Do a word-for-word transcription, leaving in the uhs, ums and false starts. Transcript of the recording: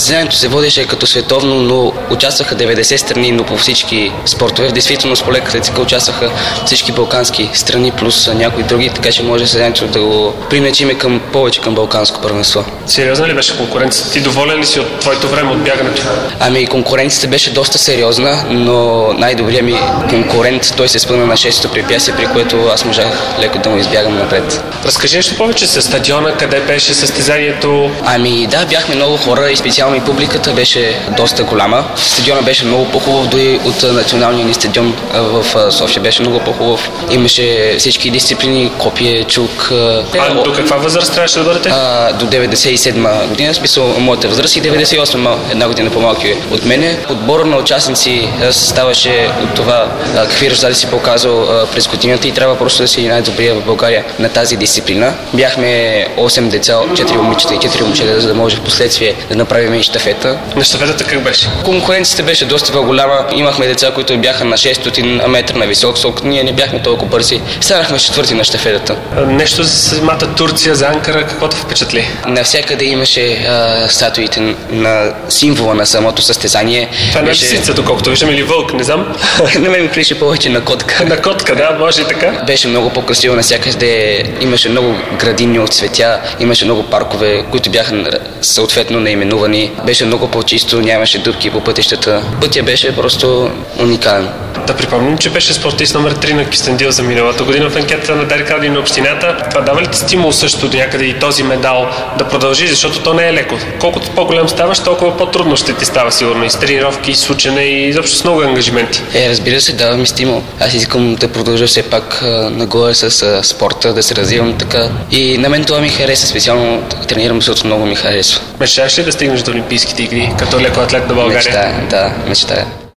Състезанието се водеше като световно, но участваха деветдесет страни, но по всички спортове. В действителност по леката атлетика участваха всички балкански страни, плюс някои други, така че може състезанието да го примечиме към повече към балканско първенство. Сериозна ли беше конкуренцията? Ти доволен ли си от твоето време от бягането? Ами конкуренцията беше доста сериозна, но най-добрият ми конкурент, той се спъна на шестото препятствие, при което аз можах леко да му избягам напред. Разкажи нещо повече за стадиона, къде беше състезанието? Ами да, бяхме много хора и специално и публиката беше доста голяма. Стадиона беше много по-хубав, дори от националния ни стадион в София беше много по-хубав. Имаше всички дисциплини, копие, чук. А до каква възраст трябваше да бъдете? А, до деветдесет и седма година, смисъл моята възраст, и деветдесет и осма, една година по-малки от мене. Отбора на участници ставаше от това какви резултати си показал през годината и трябва просто да си най-добрия в България на тази дисциплина. Бяхме осем деца, четири момичета и четири момчета, за да може в последствие да направим и щафета. На щафетата как беше? Конкуренцията беше доста по-голяма. Имахме деца, които бяха на шестстотин метра на висок скок. Ние не бяхме толкова бързи. Станахме четвърти на щафетата. Нещо за самата Турция, за Анкара, какво те впечатли? Навсякъде имаше а, статуите на символа на самото състезание. Това беше... не е лисица, доколкото виждам, или вълк, не знам. На мен ми прилича повече на котка. На котка, да, може и така. Беше много по-красиво навсякъде. Имаше много градини от цветя, имаше много паркове, които бяха съответно наименувани. Беше много по-чисто, нямаше дупки по пътищата. Пътя беше просто уникален. Да припомним, че беше спортист номер три на Кюстендил за миналата година в анкетата на Дарик Радио на общината. Това дава ли ти стимул също до някъде и този медал да продължи, защото то не е леко. Колкото по-голям ставаш, толкова по-трудно ще ти става сигурно. И с тренировки, и с учене, и изобщо с много ангажименти. Е, разбира се, дава ми стимул. Аз искам да продължа все пак нагоре с а, спорта, да се развивам така. И на мен това ми хареса, специално тренирам, защото много ми харесва. Мечтаеш ли да стигнеш до Олимпийските игри като лекоатлет на България? Мечтая, да, мечтая.